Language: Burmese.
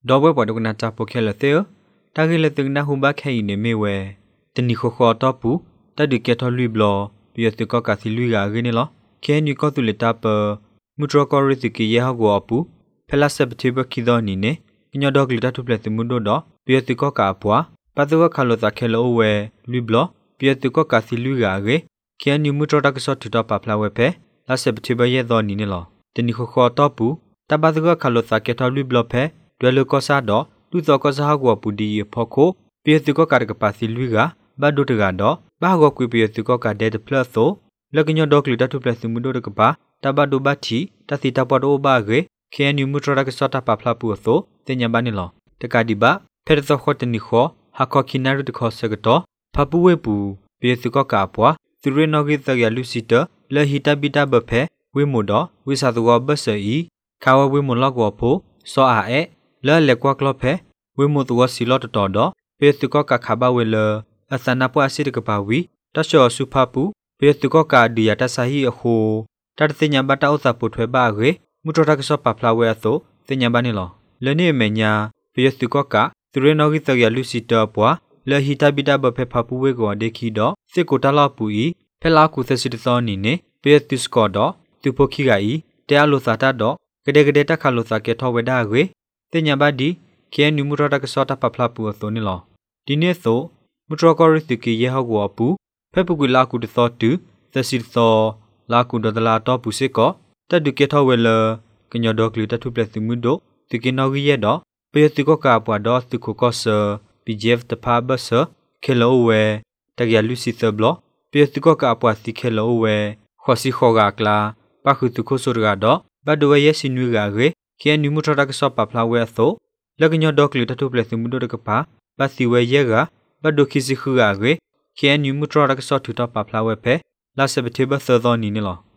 ดอเวปอดกนาจาโปเคลเตอตาเกลตึงนาหุบาแค่อินเมเวตนิโคคอตอปูตาดิเกทอลุยบลอเปียตึกกาซิลุยกาเกเนลอแค่นิก็ตุเลตาเปมุตรกอริติกิเยฮกอปูเพลาเซบทิบคิดอนีเนกิญอดอกลิตาทุเปลติมุโดดอเปียตึกกาปัวปาตุกคาโลตาเคลโอเวลุยบลอเปียตึกกาซิลุยกาเกแค่นิมุตรดักซอตุตอปาพลาเวเพลาเซบทิบเยดอนีเนลอตนิโคคอตอปูตาบาตุกคาโลตาเคทอลุยบลอเพดวลกอซาดอလူသောကစားကောပူဒီဖော်ခိုပြေသူကကာရကပါစီလူကဘတ်ဒိုတကတော့ဘာကောကွေပြေသူကကဒဲတပလတ်သောလကညောဒေါကလီတထုပလက်စီမှုဒိုတကပါတဘတ်ဒိုဘတ်တီတစီတပတ်ဒိုဘာဂေခဲနျူမူထရကစတာပဖလာပူသောတင်ညာဘာနေလောတကဒီဘာဖဲရသောခတ်နီခောဟာခောခိနာရတခောစကတော့ဖပူဝဲပူပြေသူကကပွားသူရနောဂိတရလူစီတလဟီတပိတဘဖဲဝေမိုဒဝိစာသူကဘဆာဤခါဝဝေမိုလောက်ကောဖိုစောအားအဲလဲလက်ကွာကလဖဲဝေမိုတူဝစီလော့တတော်တော့ပေစကကခါဘဝဲလအစနာပွားစီတကပါဝီတရှောစုဖပူပေစကကဒီယတဆာဟီအခုတတသိညာဘတာဥစာပုထွဲပါရေမူတရကဆောပဖလာဝဲသောသိညာဘနေလောလနေမညာပေစကကသူရနောဂိတရလူစီတပွားလဟီတပိတဘဖဲဖပူဝဲကောဒေခီတော့စစ်ကိုတလောက်ပူဤဖဲလာကုသစီတသောနီနေပေစစကောတော့သူပိုခိကဤတရားလိုစာတတော့ကတဲ့ကတဲ့တခါလိုစာကေထောဝဲဒါရေသိညာဘဒီခဲနျူမူထရကဆောတာပဖလာပူသောနေလောဒီနေ့သောမူထရကောရစ်တီကီယေဟောကောပူဖဲပကူလာကူတသောတူသစီသောလာကူဒဒလာတော့ပူစစ်ကောတဒုကေထောဝဲလကညောဒေါကလီတထုပလက်စီမှုတို့တီကီနော်ကြီးရဲ့တော့ပေတီကောကာပွားတော့သူခိုကောဆာ PGF တဖာဘဆာခဲလောဝဲတကရလူစီသဘလပေတီကောကာပွားစီခဲလောဝဲခေါ်စီခေါ်ကကလာပခုသူခိုဆိုရကတော့ဘတ်ဒဝဲရဲ့စီနွေကရေခဲနျူမူထရကဆောပဖလာဝဲသောလကညောဒေါကလီတထုပလက်စီမှုတို့ကပါပတ်စီဝဲရဲကဘတ်ဒိုခိစီခူကရေခဲနျူမူထရကဆောထူတော့ပဖလာဝဲဖဲလာဆဘတေဘသသောနီနေလော